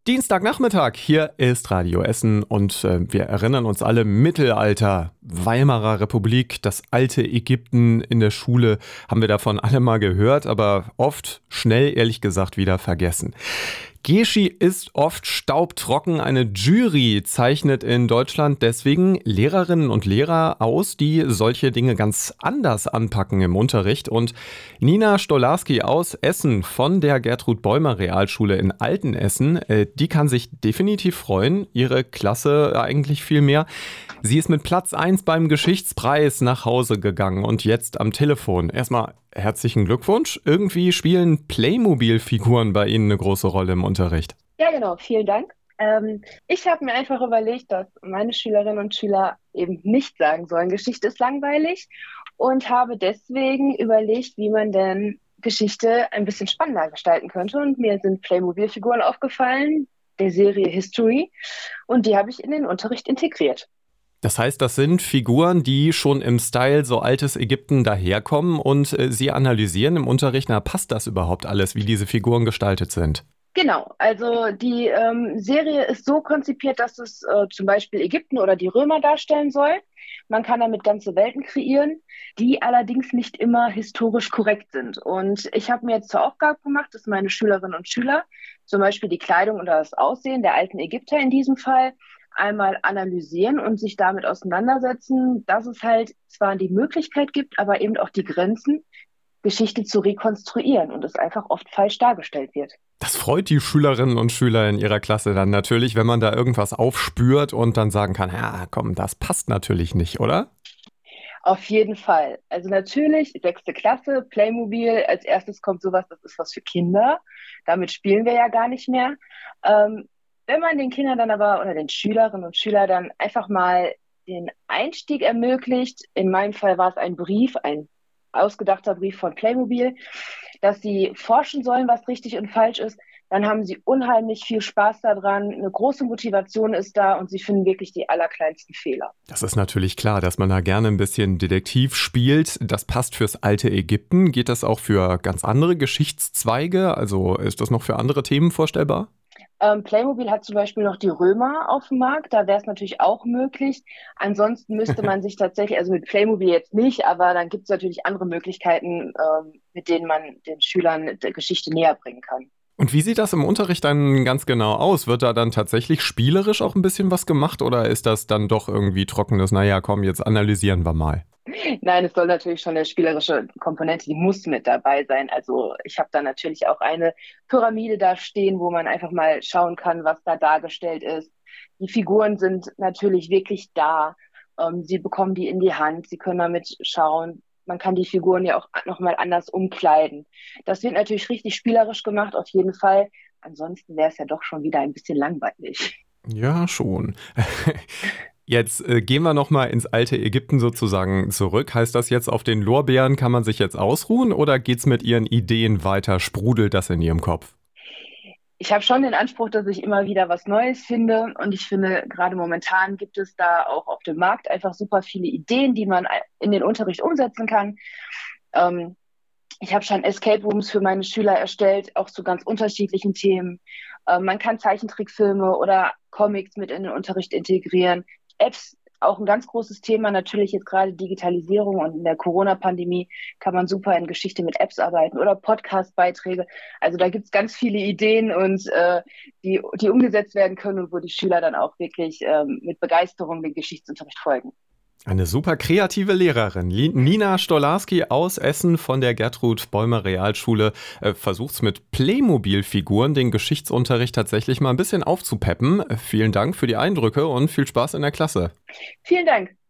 Dienstagnachmittag, hier ist Radio Essen und wir erinnern uns alle, Mittelalter, Weimarer Republik, das alte Ägypten. In der Schule haben wir davon alle mal gehört, aber oft, schnell ehrlich gesagt, wieder vergessen. Geschi ist oft staubtrocken. Eine Jury zeichnet in Deutschland deswegen Lehrerinnen und Lehrer aus, die solche Dinge ganz anders anpacken im Unterricht. Und Nina Stolarski aus Essen von der Gertrud Beumer Realschule in Altenessen, die kann sich definitiv freuen. Ihre Klasse eigentlich viel mehr. Sie ist mit Platz 1 beim Geschichtspreis nach Hause gegangen und jetzt am Telefon. Erstmal herzlichen Glückwunsch. Irgendwie spielen Playmobil-Figuren bei Ihnen eine große Rolle im Unterricht. Ja, genau, vielen Dank. Ich habe mir einfach überlegt, dass meine Schülerinnen und Schüler eben nicht sagen sollen, Geschichte ist langweilig, und habe deswegen überlegt, wie man denn Geschichte ein bisschen spannender gestalten könnte. Und mir sind Playmobil-Figuren aufgefallen, der Serie History, und die habe ich in den Unterricht integriert. Das heißt, das sind Figuren, die schon im Style so altes Ägypten daherkommen und Sie analysieren im Unterricht, na, passt das überhaupt alles, wie diese Figuren gestaltet sind? Genau, also die Serie ist so konzipiert, dass es zum Beispiel Ägypten oder die Römer darstellen soll. Man kann damit ganze Welten kreieren, die allerdings nicht immer historisch korrekt sind. Und ich habe mir jetzt zur Aufgabe gemacht, dass meine Schülerinnen und Schüler zum Beispiel die Kleidung oder das Aussehen der alten Ägypter in diesem Fall einmal analysieren und sich damit auseinandersetzen, dass es halt zwar die Möglichkeit gibt, aber eben auch die Grenzen, Geschichte zu rekonstruieren und es einfach oft falsch dargestellt wird. Das freut die Schülerinnen und Schüler in ihrer Klasse dann natürlich, wenn man da irgendwas aufspürt und dann sagen kann, ja, komm, das passt natürlich nicht, oder? Auf jeden Fall. Also natürlich, 6. Klasse, Playmobil, als erstes kommt sowas, das ist was für Kinder. Damit spielen wir ja gar nicht mehr. Wenn man den Kindern dann aber oder den Schülerinnen und Schülern dann einfach mal den Einstieg ermöglicht, in meinem Fall war es ein Brief, ein ausgedachter Brief von Playmobil, dass sie forschen sollen, was richtig und falsch ist, dann haben sie unheimlich viel Spaß daran, eine große Motivation ist da und sie finden wirklich die allerkleinsten Fehler. Das ist natürlich klar, dass man da gerne ein bisschen Detektiv spielt. Das passt fürs alte Ägypten. Geht das auch für ganz andere Geschichtszweige? Also ist das noch für andere Themen vorstellbar? Playmobil hat zum Beispiel noch die Römer auf dem Markt, da wäre es natürlich auch möglich. Ansonsten müsste man sich tatsächlich, also mit Playmobil jetzt nicht, aber dann gibt es natürlich andere Möglichkeiten, mit denen man den Schülern die Geschichte näher bringen kann. Und wie sieht das im Unterricht dann ganz genau aus? Wird da dann tatsächlich spielerisch auch ein bisschen was gemacht oder ist das dann doch irgendwie trockenes, naja, komm, jetzt analysieren wir mal? Nein, es soll natürlich schon eine spielerische Komponente, die muss mit dabei sein. Also ich habe da natürlich auch eine Pyramide da stehen, wo man einfach mal schauen kann, was da dargestellt ist. Die Figuren sind natürlich wirklich da. Sie bekommen die in die Hand, sie können damit schauen. Man kann die Figuren ja auch nochmal anders umkleiden. Das wird natürlich richtig spielerisch gemacht, auf jeden Fall. Ansonsten wäre es ja doch schon wieder ein bisschen langweilig. Ja, schon. Jetzt gehen wir nochmal ins alte Ägypten sozusagen zurück. Heißt das jetzt, auf den Lorbeeren kann man sich jetzt ausruhen oder geht's mit Ihren Ideen weiter? Sprudelt das in Ihrem Kopf? Ich habe schon den Anspruch, dass ich immer wieder was Neues finde, und ich finde, gerade momentan gibt es da auch auf dem Markt einfach super viele Ideen, die man in den Unterricht umsetzen kann. Ähm, Ich habe schon Escape Rooms für meine Schüler erstellt, auch zu ganz unterschiedlichen Themen. Man kann Zeichentrickfilme oder Comics mit in den Unterricht integrieren. Apps, auch ein ganz großes Thema, natürlich jetzt gerade Digitalisierung, und in der Corona-Pandemie kann man super in Geschichte mit Apps arbeiten oder Podcast-Beiträge. Also da gibt es ganz viele Ideen, und die umgesetzt werden können und wo die Schüler dann auch wirklich mit Begeisterung dem Geschichtsunterricht folgen. Eine super kreative Lehrerin. Nina Stolarski aus Essen von der Gertrud Beumer Realschule versucht's mit Playmobil-Figuren den Geschichtsunterricht tatsächlich mal ein bisschen aufzupeppen. Vielen Dank für die Eindrücke und viel Spaß in der Klasse. Vielen Dank.